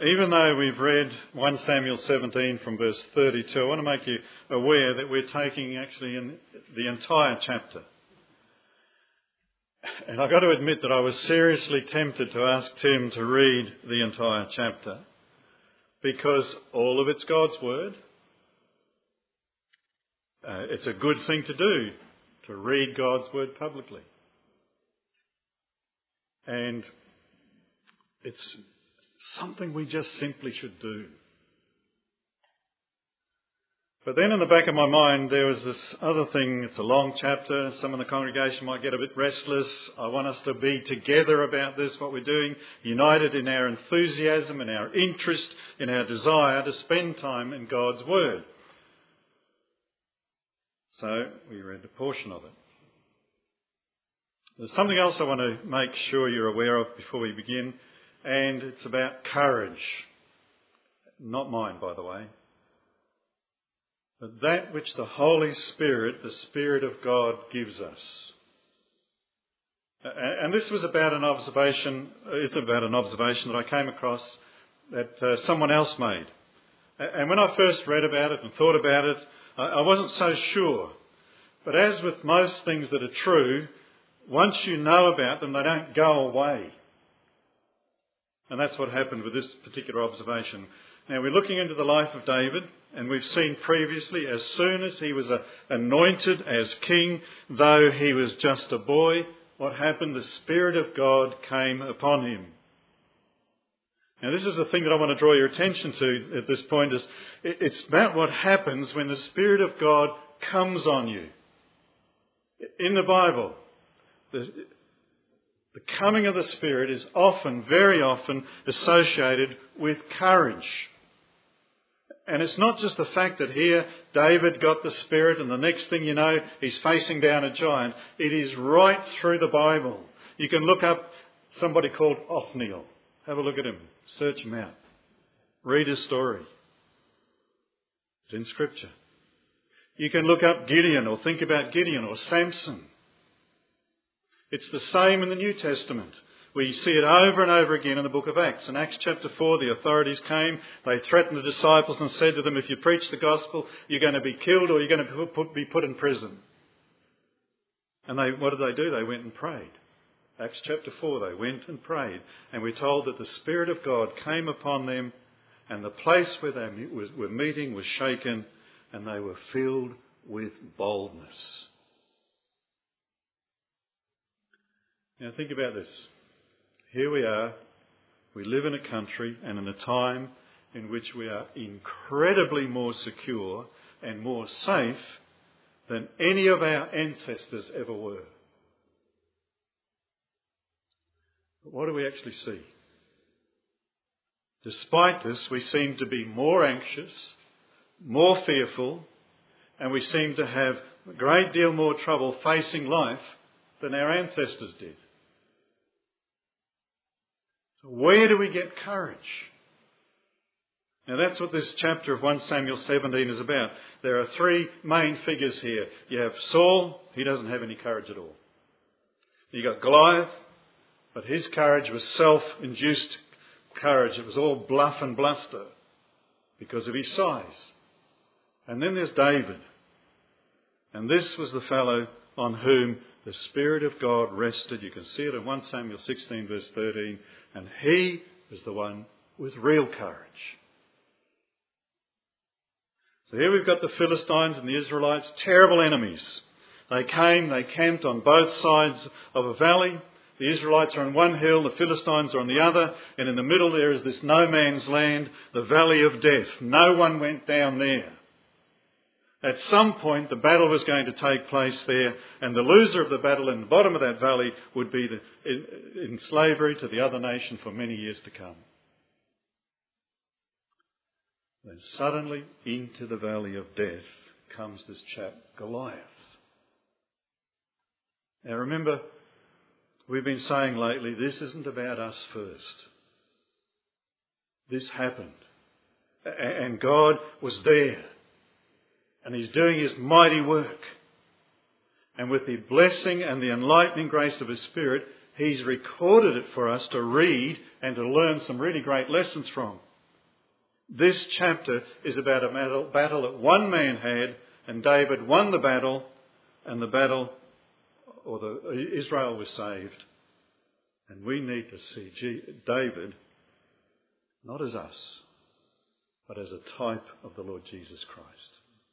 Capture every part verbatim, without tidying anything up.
Even though we've read First Samuel seventeen from verse thirty-two, I want to make you aware that we're taking actually in the entire chapter. And I've got to admit that I was seriously tempted to ask Tim to read the entire chapter, because all of it's God's word. Uh, it's a good thing to do, to read God's word publicly. And it's something we just simply should do. But then in the back of my mind there was this other thing. It's a long chapter. Some in the congregation might get a bit restless. I want us to be together about this, what we're doing, united in our enthusiasm, in our interest, in our desire to spend time in God's word. So we read a portion of it. There's something else I want to make sure you're aware of before we begin, and it's about courage. Not mine, by the way. But that which the Holy Spirit, the Spirit of God, gives us. And this was about an observation, it's about an observation that I came across that uh, someone else made. And when I first read about it and thought about it, I wasn't so sure. But as with most things that are true, once you know about them, they don't go away. And that's what happened with this particular observation. Now, we're looking into the life of David, and we've seen previously, as soon as he was anointed as king, though he was just a boy, what happened? The Spirit of God came upon him. Now, this is the thing that I want to draw your attention to at this point, is it's about what happens when the Spirit of God comes on you. In the Bible, the, the coming of the Spirit is often, very often, associated with courage. And it's not just the fact that here David got the Spirit and the next thing you know, he's facing down a giant. It is right through the Bible. You can look up somebody called Othniel. Have a look at him. Search him out. Read his story. It's in Scripture. You can look up Gideon or think about Gideon or Samson. It's the same in the New Testament. We see it over and over again in the book of Acts. In Acts chapter four, the authorities came. They threatened the disciples and said to them, if you preach the gospel, you're going to be killed or you're going to put, be put in prison. And they, what did they do? They went and prayed. Acts chapter four, they went and prayed. And we're told that the Spirit of God came upon them, and the place where they were meeting was shaken, and they were filled with boldness. Now think about this. Here we are. We live in a country and in a time in which we are incredibly more secure and more safe than any of our ancestors ever were. But what do we actually see? Despite this, we seem to be more anxious, more fearful, and we seem to have a great deal more trouble facing life than our ancestors did. So where do we get courage? Now that's what this chapter of First Samuel seventeen is about. There are three main figures here. You have Saul, he doesn't have any courage at all. You got Goliath, but his courage was self-induced courage. It was all bluff and bluster because of his size. And then there's David. And this was the fellow on whom the Spirit of God rested. You can see it in First Samuel sixteen verse thirteen. And he was the one with real courage. So here we've got the Philistines and the Israelites, terrible enemies. They came, they camped on both sides of a valley. The Israelites are on one hill, the Philistines are on the other, and in the middle there is this no man's land, the valley of death. No one went down there. At some point the battle was going to take place there, and the loser of the battle in the bottom of that valley would be the, in, in slavery to the other nation for many years to come. Then suddenly into the valley of death comes this chap Goliath. Now remember, we've been saying lately, this isn't about us first. This happened. And God was there. And he's doing his mighty work. And with the blessing and the enlightening grace of his Spirit, he's recorded it for us to read and to learn some really great lessons from. This chapter is about a battle, battle that one man had, and David won the battle, and the battle, or the Israel was saved. And we need to see G- David not as us, but as a type of the Lord Jesus Christ.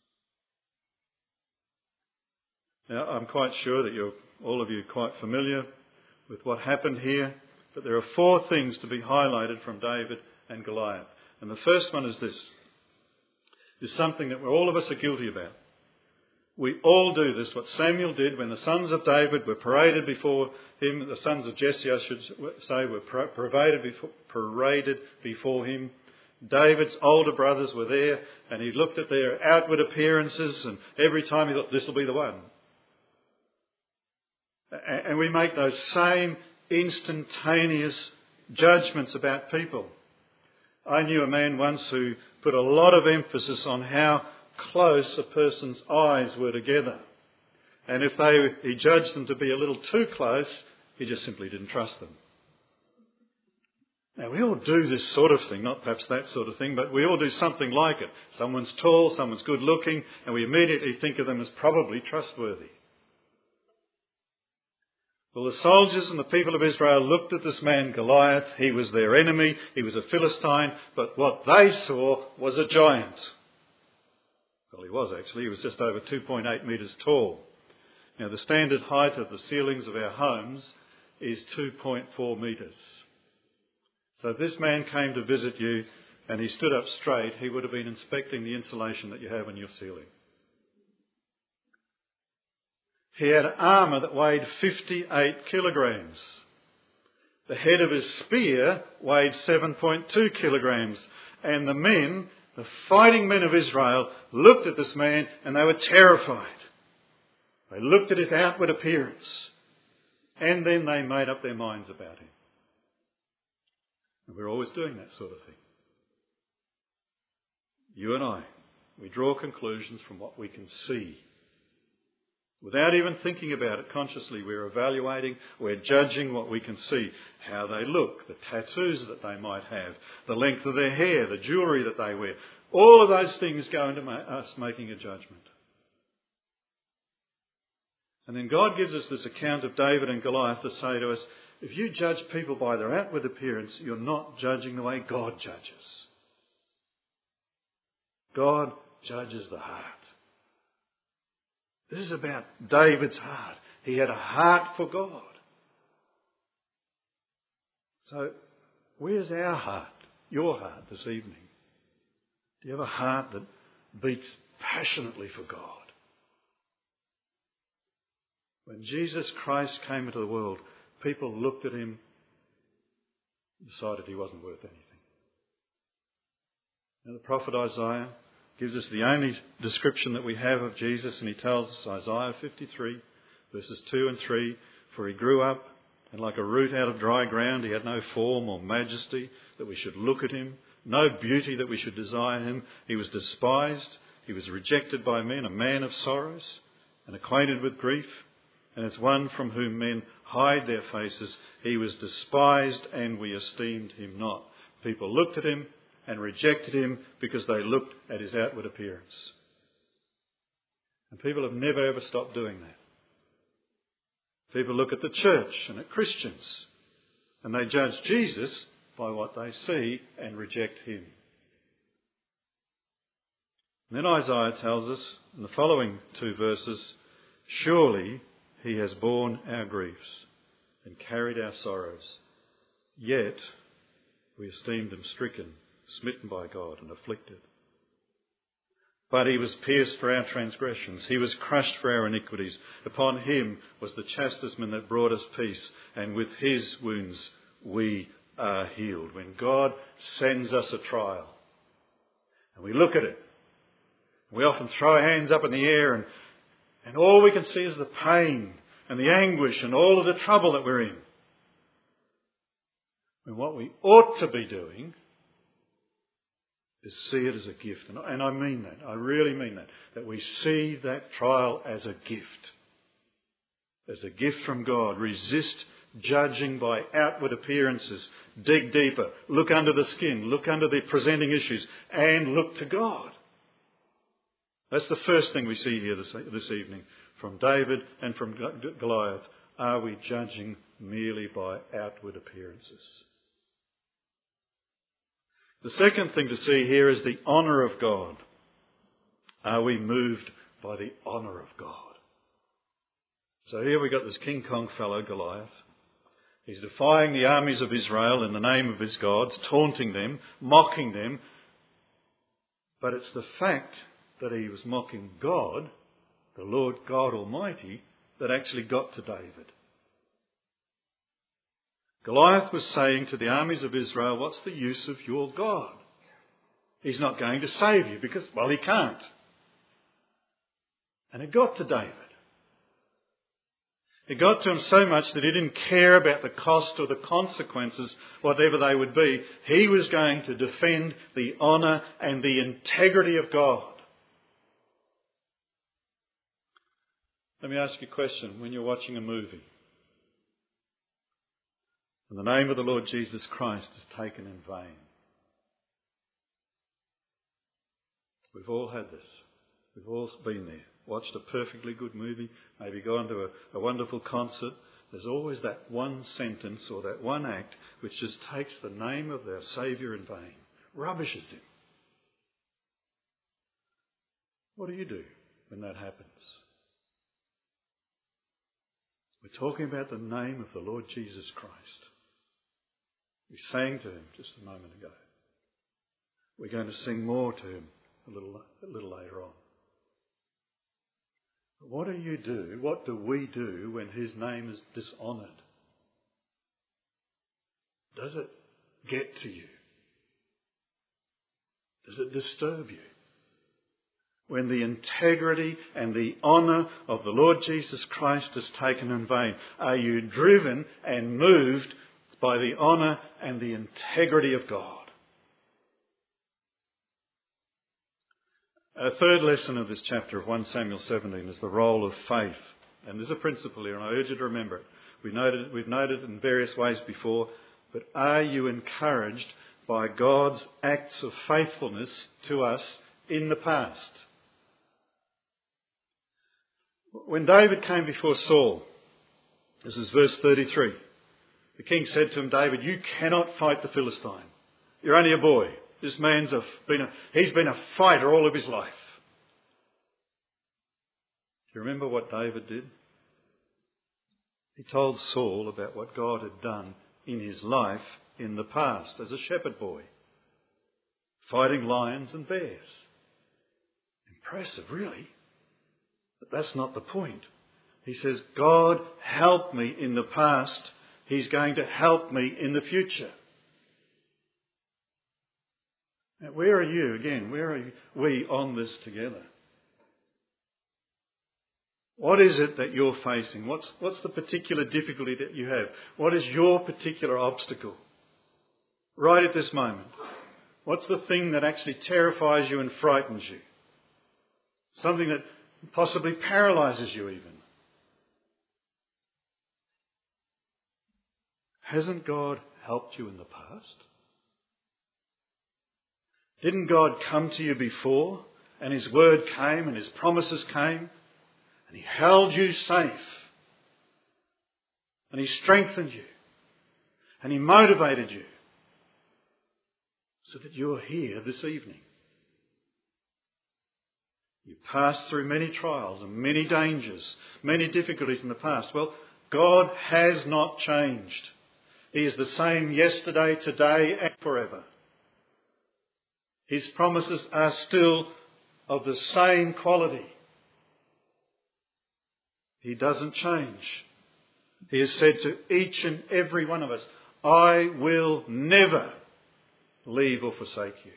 Now, I'm quite sure that you're, all of you are quite familiar with what happened here, but there are four things to be highlighted from David and Goliath. And the first one is this. It's something that all of us are guilty about. We all do this, what Samuel did when the sons of David were paraded before him, the sons of Jesse, I should say, were paraded before, paraded before him. David's older brothers were there, and he looked at their outward appearances, and every time he thought, this will be the one. And we make those same instantaneous judgments about people. I knew a man once who put a lot of emphasis on how close a person's eyes were together. And if they, he judged them to be a little too close, he just simply didn't trust them. Now, we all do this sort of thing, not perhaps that sort of thing, but we all do something like it. Someone's tall, someone's good looking, and we immediately think of them as probably trustworthy. Well, the soldiers and the people of Israel looked at this man, Goliath. He was their enemy. He was a Philistine. But what they saw was a giant. Well, he was actually. He was just over two point eight metres tall. Now, the standard height of the ceilings of our homes is two point four metres. So if this man came to visit you and he stood up straight, he would have been inspecting the insulation that you have on your ceiling. He had armour that weighed fifty-eight kilograms. The head of his spear weighed seven point two kilograms. And the men, the fighting men of Israel, looked at this man and they were terrified. They looked at his outward appearance. And then they made up their minds about him. And we're always doing that sort of thing. You and I, we draw conclusions from what we can see. Without even thinking about it consciously, we're evaluating, we're judging what we can see, how they look, the tattoos that they might have, the length of their hair, the jewellery that they wear. All of those things go into us making a judgment. And then God gives us this account of David and Goliath to say to us, if you judge people by their outward appearance, you're not judging the way God judges. God judges the heart. This is about David's heart. He had a heart for God. So, where's our heart, your heart this evening? Do you have a heart that beats passionately for God? When Jesus Christ came into the world, people looked at him and decided he wasn't worth anything. Now, the prophet Isaiah gives us the only description that we have of Jesus, and he tells us, Isaiah fifty-three, verses two and three, for he grew up, and like a root out of dry ground, he had no form or majesty that we should look at him, no beauty that we should desire him. He was despised, he was rejected by men, a man of sorrows, and acquainted with grief, and as one from whom men hide their faces. He was despised, and we esteemed him not. People looked at him and rejected him because they looked at his outward appearance. And people have never ever stopped doing that. People look at the church and at Christians and they judge Jesus by what they see and reject him. And then Isaiah tells us in the following two verses, surely he has borne our griefs and carried our sorrows, yet we esteemed him stricken, smitten by God and afflicted. But he was pierced for our transgressions. He was crushed for our iniquities. Upon him was the chastisement that brought us peace, and with his wounds we are healed. When God sends us a trial and we look at it, we often throw our hands up in the air and, and all we can see is the pain and the anguish and all of the trouble that we're in. And what we ought to be doing is see it as a gift. And I mean that. I really mean that. That we see that trial as a gift. As a gift from God. Resist judging by outward appearances. Dig deeper, look under the skin, look under the presenting issues, and look to God. That's the first thing we see here this, this evening from David and from Goliath. Are we judging merely by outward appearances? The second thing to see here is the honour of God. Are we moved by the honour of God? So here we've got this King Kong fellow, Goliath. He's defying the armies of Israel in the name of his gods, taunting them, mocking them. But it's the fact that he was mocking God, the Lord God Almighty, that actually got to David. Goliath was saying to the armies of Israel, what's the use of your God? He's not going to save you because, well, he can't. And it got to David. It got to him so much that he didn't care about the cost or the consequences, whatever they would be. He was going to defend the honour and the integrity of God. Let me ask you a question. When you're watching a movie and the name of the Lord Jesus Christ is taken in vain. We've all had this. We've all been there. Watched a perfectly good movie, maybe gone to a, a wonderful concert. There's always that one sentence or that one act which just takes the name of their Saviour in vain, rubbishes him. What do you do when that happens? We're talking about the name of the Lord Jesus Christ. We sang to him just a moment ago. We're going to sing more to him a little, a little later on. But what do you do, what do we do when his name is dishonoured? Does it get to you? Does it disturb you? When the integrity and the honour of the Lord Jesus Christ is taken in vain, are you driven and moved by the honour and the integrity of God? A third lesson of this chapter of First Samuel seventeen is the role of faith. And there's a principle here, and I urge you to remember it. We noted, we've noted it in various ways before, but are you encouraged by God's acts of faithfulness to us in the past? When David came before Saul, this is verse thirty-three, the king said to him, David, you cannot fight the Philistine. You're only a boy. This man's a, been a, he's been a fighter all of his life. Do you remember what David did? He told Saul about what God had done in his life in the past as a shepherd boy, fighting lions and bears. Impressive, really. But that's not the point. He says, God helped me in the past. He's going to help me in the future. Now, where are you, again, where are we on this together? What is it that you're facing? What's, what's the particular difficulty that you have? What is your particular obstacle? Right at this moment. What's the thing that actually terrifies you and frightens you? Something that possibly paralyses you even. Hasn't God helped you in the past? Didn't God come to you before, and his word came and his promises came, and he held you safe, and he strengthened you, and he motivated you, so that you're here this evening? You passed through many trials and many dangers, many difficulties in the past. Well, God has not changed. He is the same yesterday, today and forever. His promises are still of the same quality. He doesn't change. He has said to each and every one of us, I will never leave or forsake you.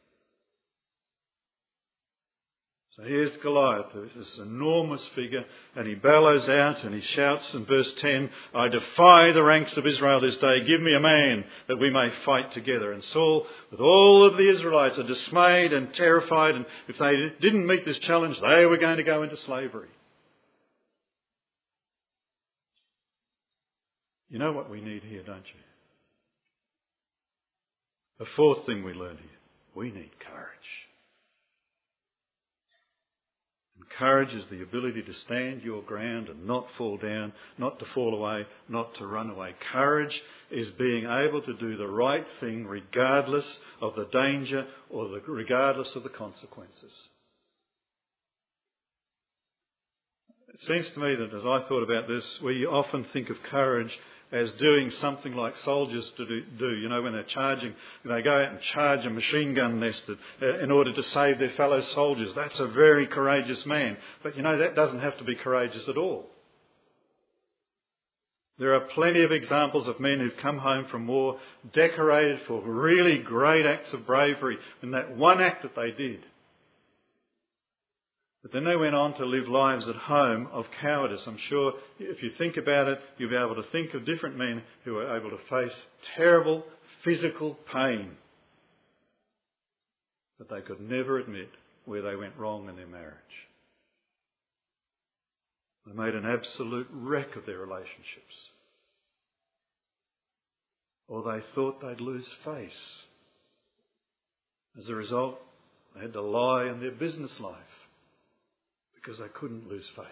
So here's Goliath, who's this enormous figure, and he bellows out and he shouts in verse ten, I defy the ranks of Israel this day. Give me a man that we may fight together. And Saul, with all of the Israelites, are dismayed and terrified, and if they didn't meet this challenge, they were going to go into slavery. You know what we need here, don't you? The fourth thing we learn here, we need courage. And courage is the ability to stand your ground and not fall down, not to fall away, not to run away. Courage is being able to do the right thing regardless of the danger or the, regardless of the consequences. It seems to me that as I thought about this, we often think of courage as doing something like soldiers to do, do. You know, when they're charging, they go out and charge a machine gun nest in order to save their fellow soldiers. That's a very courageous man. But you know, that doesn't have to be courageous at all. There are plenty of examples of men who've come home from war decorated for really great acts of bravery in that one act that they did. But then they went on to live lives at home of cowardice. I'm sure if you think about it, you'll be able to think of different men who were able to face terrible physical pain that they could never admit where they went wrong in their marriage. They made an absolute wreck of their relationships. Or they thought they'd lose face. As a result, they had to lie in their business life, because they couldn't lose face.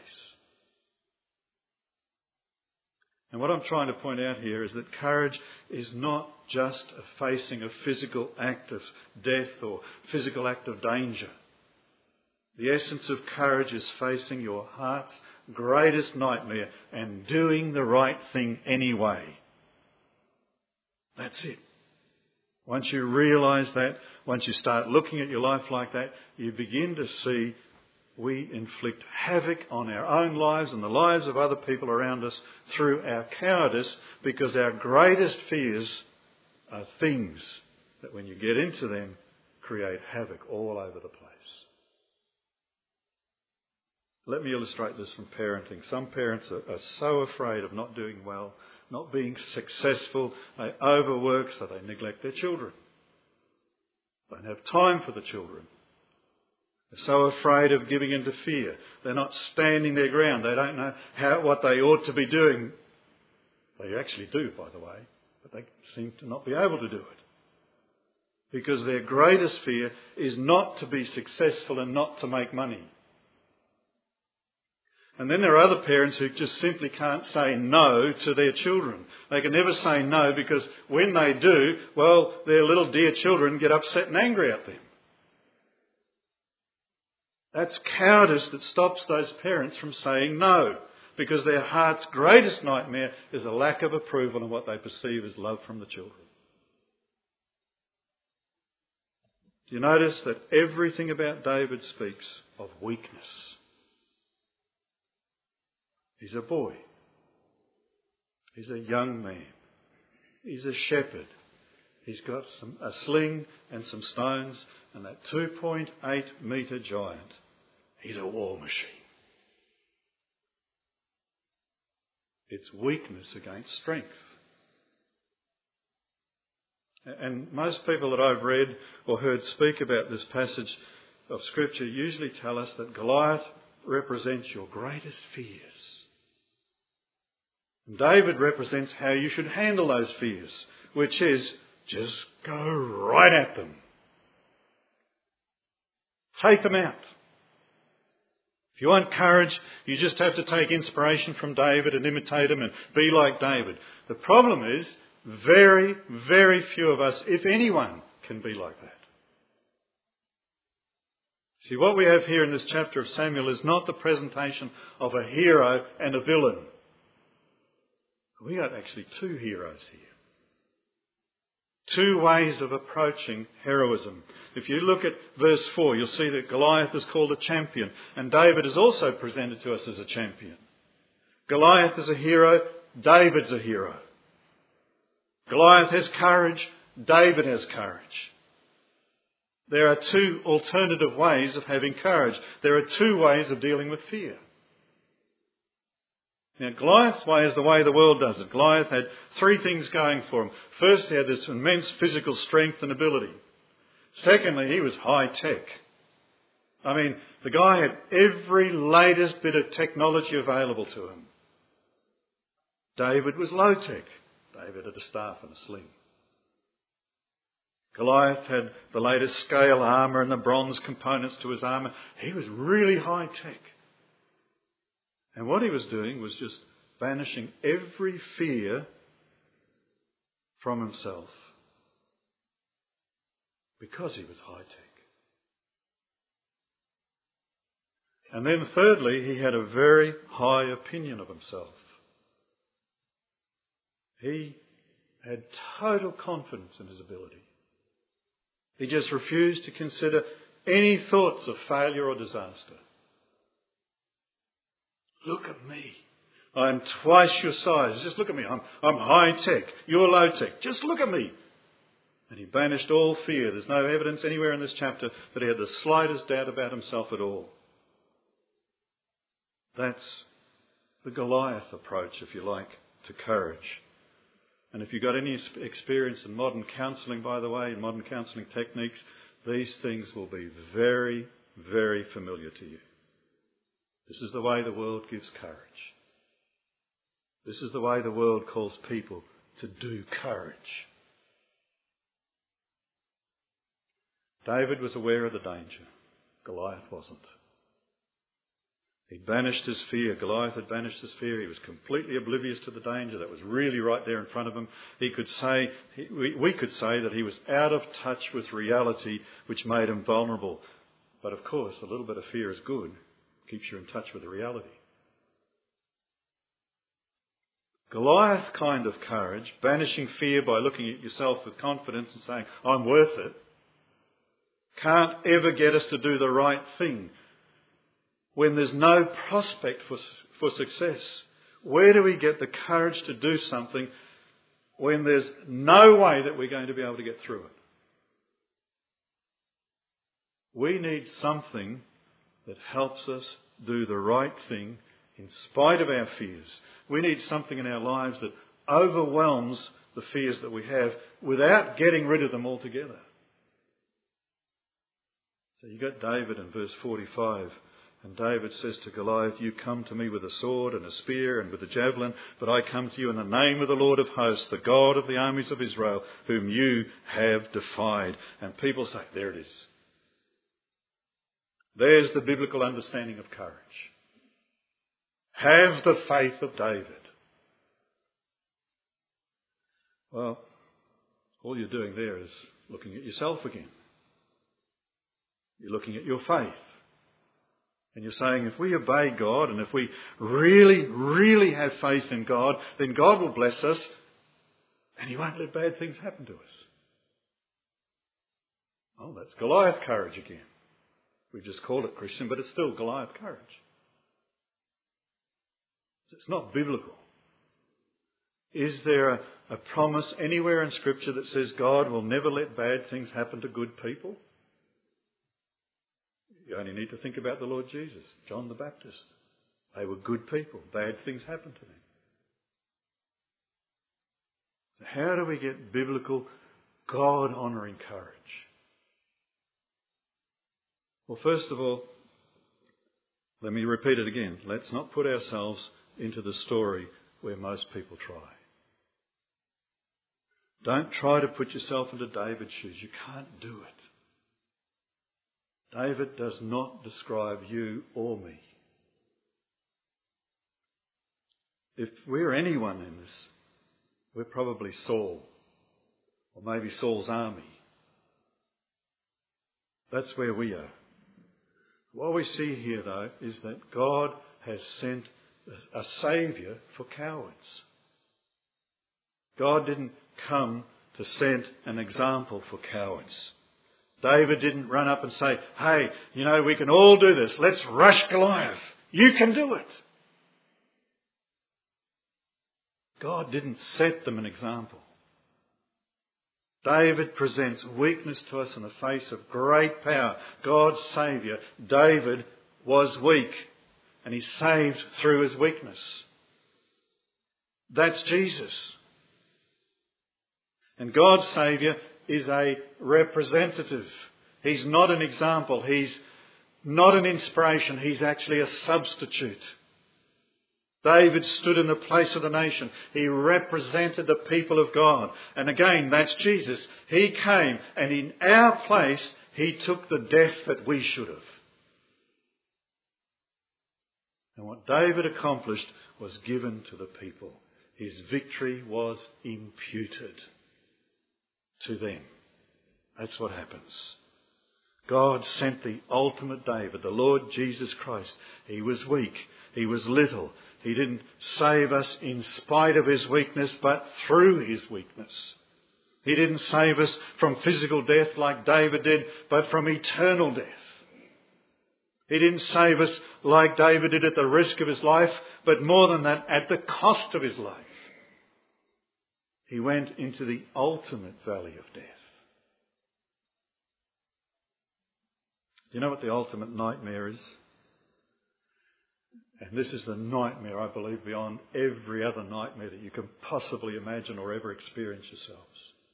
And what I'm trying to point out here is that courage is not just a facing a physical act of death or physical act of danger. The essence of courage is facing your heart's greatest nightmare and doing the right thing anyway. That's it. Once you realise that, once you start looking at your life like that, you begin to see we inflict havoc on our own lives and the lives of other people around us through our cowardice, because our greatest fears are things that when you get into them create havoc all over the place. Let me illustrate this from parenting. Some parents are, are so afraid of not doing well, not being successful, they overwork, so they neglect their children. They don't have time for the children. They're so afraid of giving in to fear. They're not standing their ground. They don't know how, what they ought to be doing. They actually do, by the way, but they seem to not be able to do it. Because their greatest fear is not to be successful and not to make money. And then there are other parents who just simply can't say no to their children. They can never say no, because when they do, well, their little dear children get upset and angry at them. That's cowardice that stops those parents from saying no, because their heart's greatest nightmare is a lack of approval and what they perceive as love from the children. Do you notice that everything about David speaks of weakness? He's a boy. He's a young man. He's a shepherd. He's got some, a sling and some stones and that two point eight metre giant. He's a war machine. It's weakness against strength. And most people that I've read or heard speak about this passage of Scripture usually tell us that Goliath represents your greatest fears. And David represents how you should handle those fears, which is just go right at them. Take them out. If you want courage, you just have to take inspiration from David and imitate him and be like David. The problem is, very, very few of us, if anyone, can be like that. See, what we have here in this chapter of Samuel is not the presentation of a hero and a villain. We got actually two heroes here. Two ways of approaching heroism. If you look at verse four, you'll see that Goliath is called a champion, and David is also presented to us as a champion. Goliath is a hero, David's a hero. Goliath has courage, David has courage. There are two alternative ways of having courage. There are two ways of dealing with fear. Now, Goliath's way is the way the world does it. Goliath had three things going for him. First, he had this immense physical strength and ability. Secondly, he was high tech. I mean, the guy had every latest bit of technology available to him. David was low-tech. David had a staff and a sling. Goliath had the latest scale armour and the bronze components to his armour. He was really high-tech. And what he was doing was just banishing every fear from himself because he was high-tech. And then thirdly, he had a very high opinion of himself. He had total confidence in his ability. He just refused to consider any thoughts of failure or disaster. Look at me. I'm twice your size. Just look at me. I'm, I'm high-tech. You're low-tech. Just look at me. And he banished all fear. There's no evidence anywhere in this chapter that he had the slightest doubt about himself at all. That's the Goliath approach, if you like, to courage. And if you've got any experience in modern counselling, by the way, in modern counselling techniques, these things will be very, very familiar to you. This is the way the world gives courage. This is the way the world calls people to do courage. David was aware of the danger. Goliath wasn't. He banished his fear. Goliath had banished his fear. He was completely oblivious to the danger that was really right there in front of him. He could say, he, we, we could say that he was out of touch with reality, which made him vulnerable. But of course, a little bit of fear is good. It keeps you in touch with the reality. Goliath kind of courage, banishing fear by looking at yourself with confidence and saying, I'm worth it, can't ever get us to do the right thing. When there's no prospect for, for success, where do we get the courage to do something when there's no way that we're going to be able to get through it? We need something that helps us do the right thing in spite of our fears. We need something in our lives that overwhelms the fears that we have without getting rid of them altogether. So you got David in verse forty-five. And David says to Goliath, you come to me with a sword and a spear and with a javelin, but I come to you in the name of the Lord of hosts, the God of the armies of Israel, whom you have defied. And people say, there it is. There's the biblical understanding of courage. Have the faith of David. Well, all you're doing there is looking at yourself again. You're looking at your faith. And you're saying, if we obey God and if we really, really have faith in God, then God will bless us and He won't let bad things happen to us. Oh, that's Goliath courage again. We've just called it Christian, but it's still Goliath courage. It's not biblical. Is there a, a promise anywhere in Scripture that says God will never let bad things happen to good people? You only need to think about the Lord Jesus, John the Baptist. They were good people. Bad things happened to them. So how do we get biblical, God-honouring courage? Well, first of all, let me repeat it again. Let's not put ourselves into the story where most people try. Don't try to put yourself into David's shoes. You can't do it. David does not describe you or me. If we're anyone in this, we're probably Saul, or maybe Saul's army. That's where we are. What we see here, though, is that God has sent a saviour for cowards. God didn't come to set an example for cowards. David didn't run up and say, hey, you know, we can all do this. Let's rush Goliath. You can do it. God didn't set them an example. David presents weakness to us in the face of great power. God's Saviour, David, was weak, and He saved through his weakness. That's Jesus. And God's Saviour is a representative. He's not an example. He's not an inspiration. He's actually a substitute. David stood in the place of the nation. He represented the people of God. And again, that's Jesus. He came and in our place, he took the death that we should have. And what David accomplished was given to the people. His victory was imputed to them. That's what happens. God sent the ultimate David, the Lord Jesus Christ. He was weak. He was little. He didn't save us in spite of his weakness, but through his weakness. He didn't save us from physical death like David did, but from eternal death. He didn't save us like David did at the risk of his life, but more than that, at the cost of his life. He went into the ultimate valley of death. Do you know what the ultimate nightmare is? And this is the nightmare, I believe, beyond every other nightmare that you can possibly imagine or ever experience yourselves.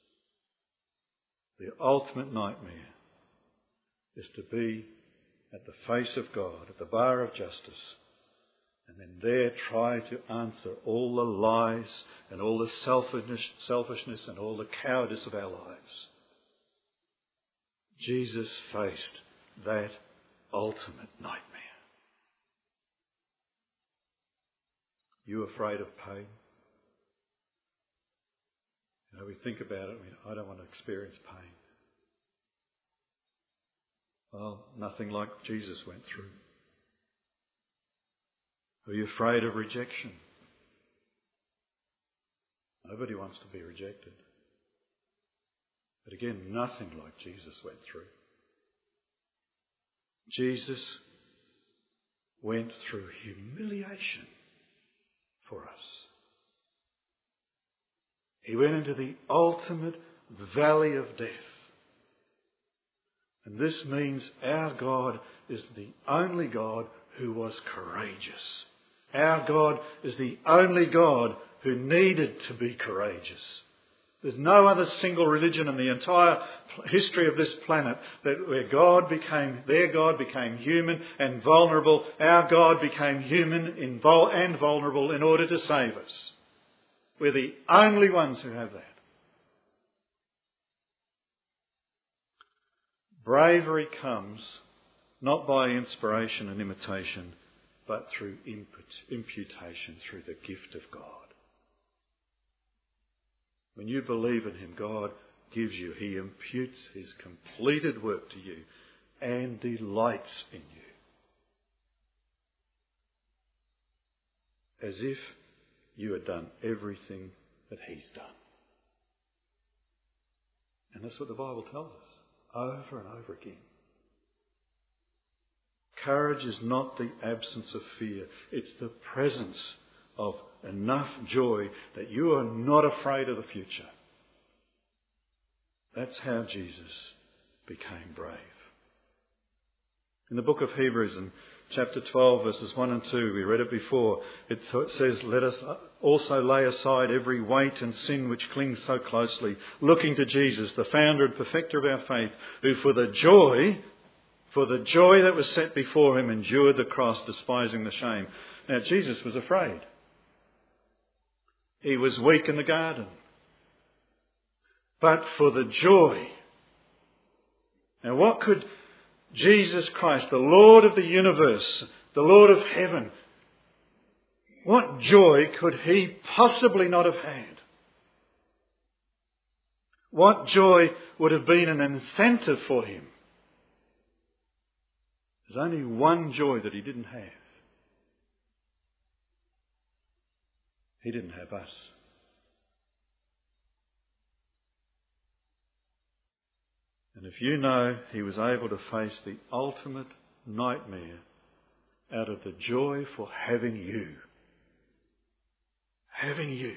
The ultimate nightmare is to be at the face of God, at the bar of justice, and then there try to answer all the lies and all the selfishness, selfishness and all the cowardice of our lives. Jesus faced that ultimate nightmare. You afraid of pain? You know, we think about it, I mean, I don't want to experience pain. Well, nothing like Jesus went through. Are you afraid of rejection? Nobody wants to be rejected. But again, nothing like Jesus went through. Jesus went through humiliation for us. He went into the ultimate valley of death. And this means our God is the only God who was courageous. Our God is the only God who needed to be courageous. There's no other single religion in the entire history of this planet that where God became, their God became human and vulnerable. Our God became human and vulnerable in order to save us. We're the only ones who have that. Bravery comes not by inspiration and imitation, but through imputation, through the gift of God. When you believe in him, God gives you, he imputes his completed work to you and delights in you. As if you had done everything that he's done. And that's what the Bible tells us over and over again. Courage is not the absence of fear. It's the presence of enough joy that you are not afraid of the future. That's how Jesus became brave. In the book of Hebrews, in chapter twelve, verses one and two, we read it before. It says, "Let us also lay aside every weight and sin which clings so closely, looking to Jesus, the founder and perfecter of our faith, who for the joy, for the joy that was set before him, endured the cross, despising the shame." Now, Jesus was afraid. He was weak in the garden. But for the joy. Now, what could Jesus Christ, the Lord of the universe, the Lord of heaven, what joy could he possibly not have had? What joy would have been an incentive for him? There's only one joy that he didn't have. He didn't have us. And if you know he was able to face the ultimate nightmare out of the joy for having you, having you,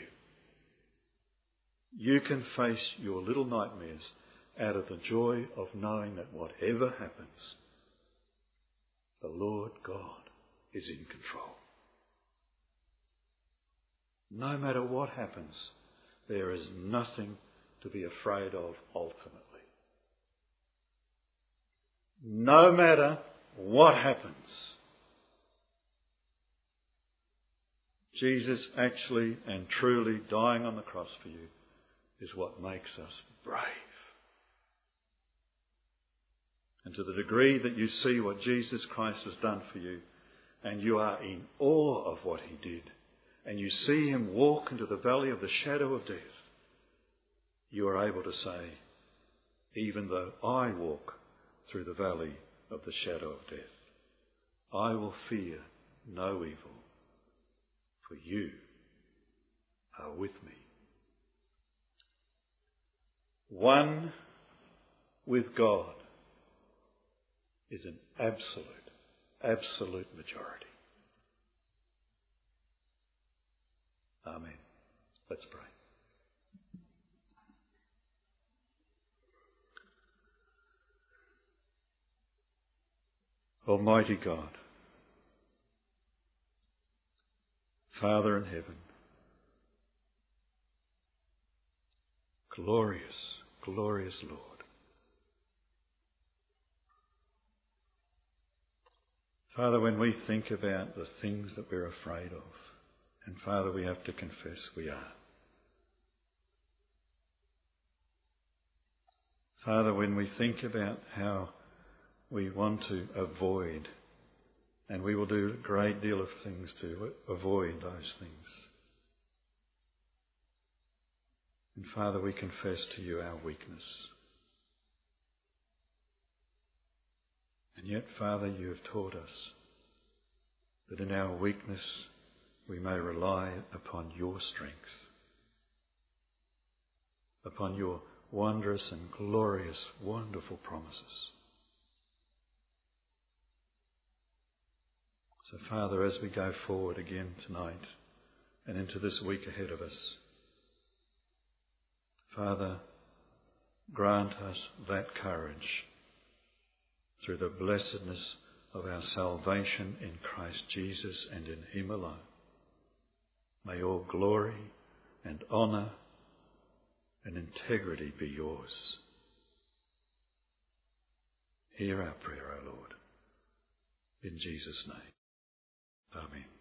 you can face your little nightmares out of the joy of knowing that whatever happens, the Lord God is in control. No matter what happens, there is nothing to be afraid of ultimately. No matter what happens, Jesus actually and truly dying on the cross for you is what makes us brave. And to the degree that you see what Jesus Christ has done for you, and you are in awe of what he did, and you see him walk into the valley of the shadow of death, you are able to say, even though I walk through the valley of the shadow of death, I will fear no evil, for you are with me. One with God is an absolute, absolute majority. Amen. Let's pray. Almighty God, Father in heaven, glorious, glorious Lord, Father, when we think about the things that we're afraid of, and Father, we have to confess we are. Father, when we think about how we want to avoid, and we will do a great deal of things to avoid those things. And Father, we confess to you our weakness. And yet, Father, you have taught us that in our weakness we may rely upon your strength, upon your wondrous and glorious, wonderful promises. So, Father, as we go forward again tonight and into this week ahead of us, Father, grant us that courage through the blessedness of our salvation in Christ Jesus and in him alone. May all glory and honour and integrity be yours. Hear our prayer, O Lord, in Jesus' name. Amen.